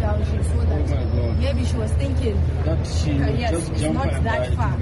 down, she saw that maybe she was thinking that yes, it's not that far.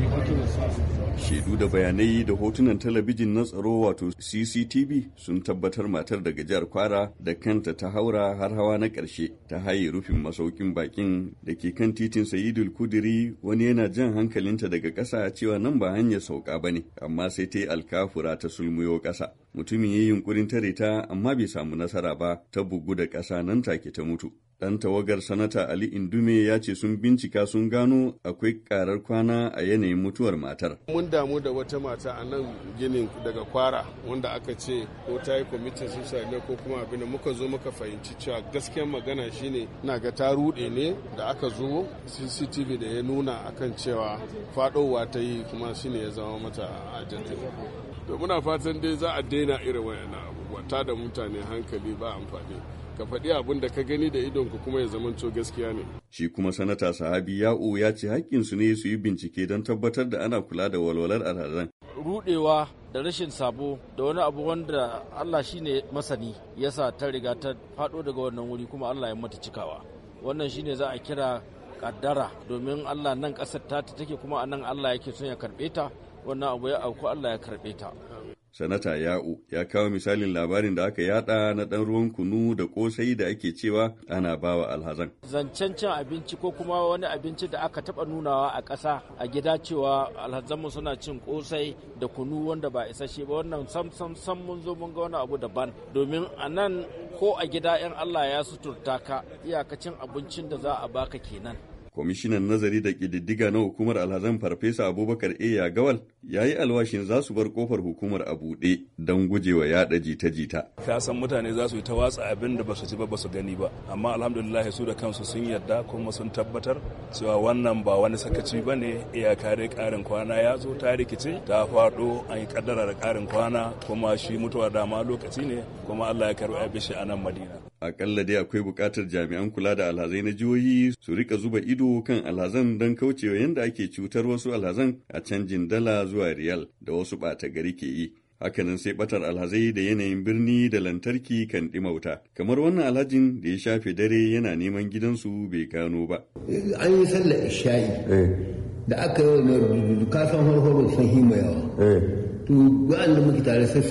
Shaidu da bayanai da hotunan talabijin na tsaro wato CCTV sun tabbatar matar daga jihar Kwara da kanta ta haura har hawa na ƙarshe ta haye rufin masaukin bakin da ke kan titin Sayidul Kudiri. Wani yana jan hankalinta daga ƙasa cewa nan ba hanyar sauka ba ne, amma sai ta yi alkafura ta sulmuyo ƙasa. Mutumin ya yi yunkurin tare ta amma bai samu nasara ba, ta bugu da ƙasa nan take ta mutu. Ɗan tawagar Sanata Ali Indume ya ce sun bincika sun gano akwai ƙarar kwana a yanayin mutuwar matar. Mun damu da wata mata a nan ginin daga Kwara wanda aka ce ko ta yi kwamitin suicide ne ko kuma abin da muka zo muka fahimci cewa gaskiyar magana shine na ga ta ruɗe ne da aka zo CCTV da ya nuna akan cewa faɗowa ta yi kuma shine ya zama mata ajali. To muna fatan dai za a daina irin wayannan abubuwa, ta da mutane hankali ba amfani. Ka faɗi abin da ka gani da idonka kuma ya zamanto gaskiya ne. Shi kuma Sanata Sahabi Ya'u ya ce haƙƙinsu ne su yi bincike don tabbatar da ana kula da walwalar alhazan. Rudewa da rashin sabo da wani abu wanda Allah shine masani yasa ta riga ta faɗo daga wannan wuri kuma Allah ya mata cikawa. Wannan shine za a kira kaddara, domin Allah nan ƙasar ta take kuma a nan Allah yake son ya karɓe ta, wannan abu ya auku Allah ya karɓe ta. Sanata Ya'u ya kawo misalin labarin da aka yada na ɗan ruwan kunu da ƙosai da ake cewa ana bawa alhazan. Zancen cin abinci ko kuma wani abinci da aka taɓa nunawa a ƙasa a gida cewa alhazanmu suna cin ƙosai da kunu wanda ba isasshe ba, wannan sam mun zo mun ga wani abu daban, domin a nan ko a gida 'yan Allah ya suturta ka iyakacin abincin da za a baka kenan. Kwamishinan nazari da ƙididdiga na hukumar alhazan Farfesa Abubakar Eya Gawal ya yi alwashin za su bar kofar hukumar a buɗe don gujewa yaɗa jita-jita. Ka san mutane za su yi ta watsa abin da ba su ji ba su gani ba, amma alhamdulillah su da kansu sun yarda kuma sun tabbatar cewa wannan ba wani sakaci ba ne. Iyaka dai ƙarin kwana ya zo, ta rikice ta faɗo, an yi ƙaddara da ƙarin kwana, kuma shi mutuwa dama lokaci ne, kuma Allah ya karɓi abin shi a nan Madina. Akalla dai akwai buƙatar jami'an kula da alhazai na jihohi su rika zuba ido kan alhazan don kaucewa yadda ake cutar wasu alhazan a canjin dala zuwa riyal da wasu ɓata gari ke yi. Hakanan sai ɓatar alhazai da yanayin birni da lantarki kan ɗimauta. Kamar wannan alhajin da ya shafe dare yana neman gidansu bai gano ba. An yi sallar isha'i da aka yi wani kasan harharo sun hima yawa. To wa'anda muke tare sai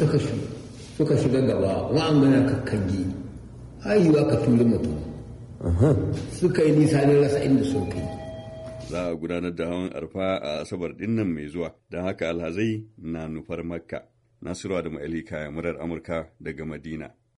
suka shiga gaba, wa'an gana kakkangi. Haihuwa ka tuli mutum suka yi nisa na rasa inda sun kai. Za a gudanar da hawan arfa a Asabar dinnan mai zuwa, don haka alhazai na nufar Makka. Nasiru Adamu Ali Kaya, murar Amurka daga Madina.